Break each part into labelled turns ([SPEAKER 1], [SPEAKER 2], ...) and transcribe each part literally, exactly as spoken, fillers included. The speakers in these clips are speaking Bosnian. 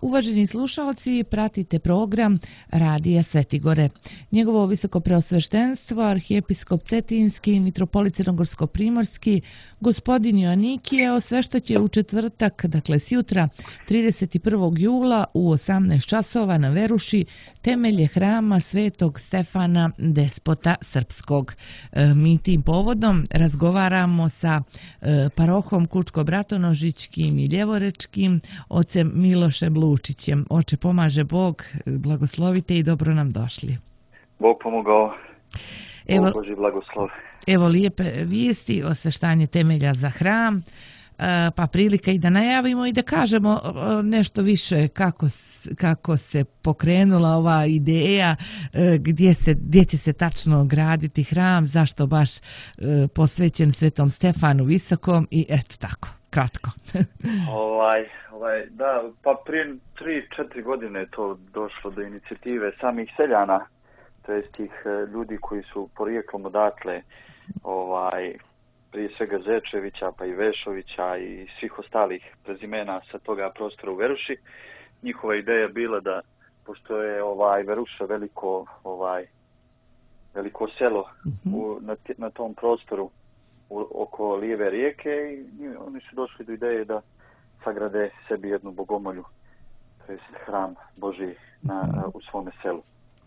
[SPEAKER 1] Uvaženi slušalci, pratite program Radija Svetigore. Njegovo visoko preosveštenstvo, arhijepiskop Cetinski, mitropolit Crnogorsko-primorski, gospodin Joanikije osveštaće u četvrtak, dakle sjutra, trideset prvog jula u osamnaest časova na Veruši temelje hrama Svetog Stefana Despota Srpskog. Mi tim povodom razgovaramo sa parohom Kučko-Bratonožićkim i Ljevorečkim, ocem Milošem Lučićem. Oče, pomaže Bog, blagoslovite i dobro nam došli.
[SPEAKER 2] Bog pomogao.
[SPEAKER 1] Evo,
[SPEAKER 2] Bog Boži blagoslov.
[SPEAKER 1] Evo lijepe vijesti, osveštanje temelja za hram, pa prilika i da najavimo i da kažemo nešto više kako kako se pokrenula ova ideja, gdje se gdje će se tačno graditi hram, zašto baš posvećen Svetom Stefanu Visokom i eto tako, kratko.
[SPEAKER 2] ovaj, ovaj, da, pa prije tri četiri godine je to došlo do inicijative samih seljana, to jest tih ljudi koji su porijeklom odatle, ovaj, prije svega Zečevića, pa i Vešovića i svih ostalih prezimena sa toga prostora u Veruši. Njihova ideja bila da, pošto je ovaj Veruša veliko ovaj veliko selo mm-hmm. u, na, na tom prostoru u, oko lijeve rijeke, i oni su došli do ideje da sagrade sebi jednu bogomolju, to jest hram Božji na, mm-hmm. u svome selu.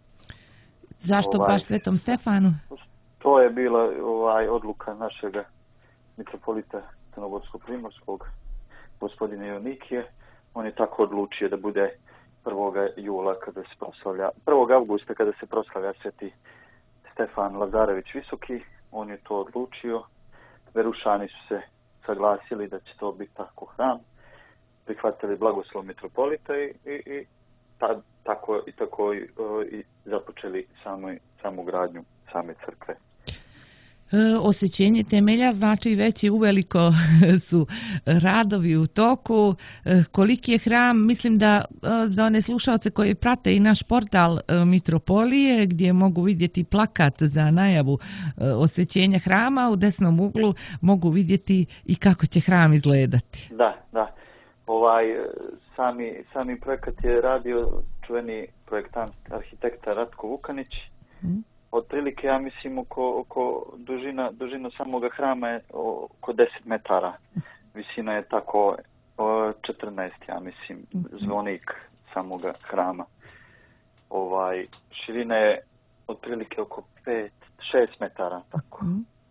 [SPEAKER 1] Zašto ovaj, baš Svetom Stefanu?
[SPEAKER 2] To je bila ovaj odluka našeg mitropolita Crnogorsko-primorskog, gospodina Joanikije. On je tako odlučio da bude prvog jula kada se proslavlja, prvog avgusta kada se proslavlja Sveti Stefan Lazarević Visoki. On je to odlučio. Verušani su se saglasili da će to biti tako hram. Prihvatili blagoslov mitropolita i, i, i ta, tako i tako i, i započeli samoj, samu gradnju same crkve.
[SPEAKER 1] Osvećenje temelja znači već i uveliko su radovi u toku. Koliki je hram? Mislim da za one slušalce koji prate i naš portal Mitropolije, gdje mogu vidjeti plakat za najavu osvećenja hrama, u desnom uglu mogu vidjeti i kako će hram izgledati.
[SPEAKER 2] Da, da. Ovaj sami sami projekat je radio čuveni projektant arhitekta Ratko Vukanić. Hmm. Otprilike, ja mislim, oko, oko dužina, dužina samoga hrama je oko deset metara. Visina je tako četrnaest, ja mislim, zvonik samoga hrama. Ovaj, širina je otprilike oko pet šest metara, tako.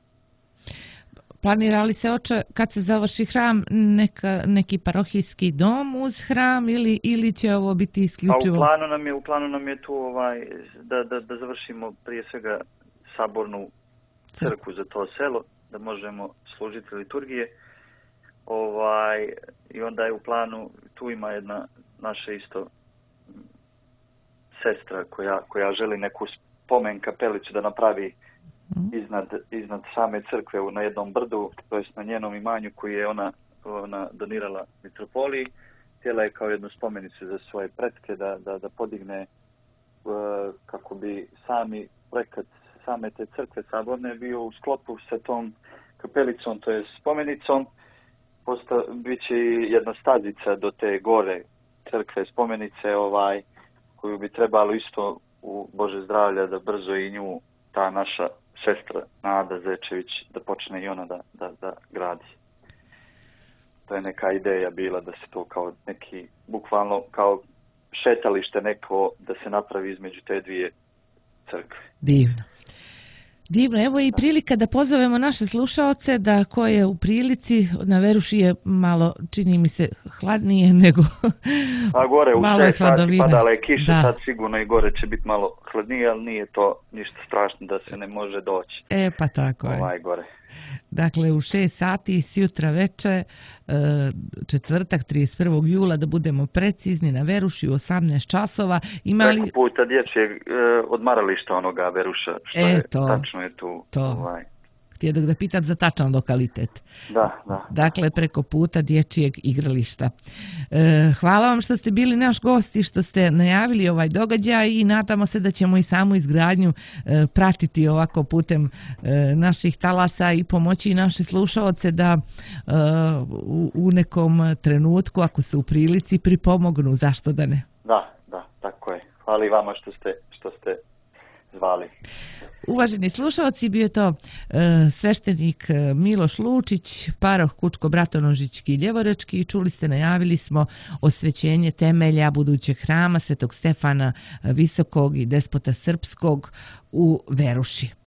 [SPEAKER 1] Planira li se, oče, kad se završi hram, neka, neki parohijski dom uz hram ili, ili će ovo biti isključivo?
[SPEAKER 2] A u planu nam je, u planu nam je tu ovaj, da, da, da završimo prije svega sabornu crkvu za to selo, da možemo služiti liturgije. Ovaj, I onda je u planu, tu ima jedna naša isto sestra koja, koja želi neku spomen kapelicu da napravi iznad, iznad same crkve na jednom brdu, to jest na njenom imanju koji je ona, ona donirala mitropoliji. Htjela je kao jednu spomenicu za svoje pretke da, da, da podigne uh, kako bi sami projekat same te crkve saborne bio u sklopu sa tom kapelicom, to je spomenicom. Posta, bit će i jedna stazica do te gore crkve spomenice, ovaj, koju bi trebalo isto u Bože zdravlja da brzo i nju ta naša sestra Nada Zečević da počne i ona da, da, da gradi. To je neka ideja bila da se to kao neki, bukvalno kao šetalište neko da se napravi između te dvije crkve.
[SPEAKER 1] Divno. Divno, evo i prilika da pozovemo naše slušaoce da ko je u prilici, na Veruši je malo, čini mi se, hladnije nego
[SPEAKER 2] a gore u šest sati padala je kiša,
[SPEAKER 1] da.
[SPEAKER 2] Sad sigurno i gore će biti malo hladnije, ali nije to ništa strašno da se ne može doći.
[SPEAKER 1] E pa tako je.
[SPEAKER 2] Ovaj gore.
[SPEAKER 1] Dakle, u šest sati sjutra veče, četvrtak trideset prvog jula, da budemo precizni, na Veruši u osamnaest časova. Imali...
[SPEAKER 2] Preko puta dječjeg odmarališta onoga Veruša, što
[SPEAKER 1] e,
[SPEAKER 2] je
[SPEAKER 1] to,
[SPEAKER 2] tačno je tu.
[SPEAKER 1] To.
[SPEAKER 2] Ovaj.
[SPEAKER 1] htjedoh da pitam za tačan lokalitet.
[SPEAKER 2] Da, da.
[SPEAKER 1] Dakle, preko puta dječjeg igrališta. E, hvala vam što ste bili naš gost i što ste najavili ovaj događaj i nadamo se da ćemo i samu izgradnju e, pratiti ovako putem e, naših talasa i pomoći i naše slušaoce da e, u, u nekom trenutku, ako su u prilici, pripomognu, zašto da ne?
[SPEAKER 2] Da, da, tako je. Hvala i vama što ste, što ste zvali.
[SPEAKER 1] Uvaženi slušalci, bio je to e, sveštenik Miloš Lučić, paroh Kučko-Bratonožićki i Ljevorečki. Čuli ste, najavili smo osvećenje temelja budućeg hrama Svetog Stefana Visokog i despota srpskog u Veruši.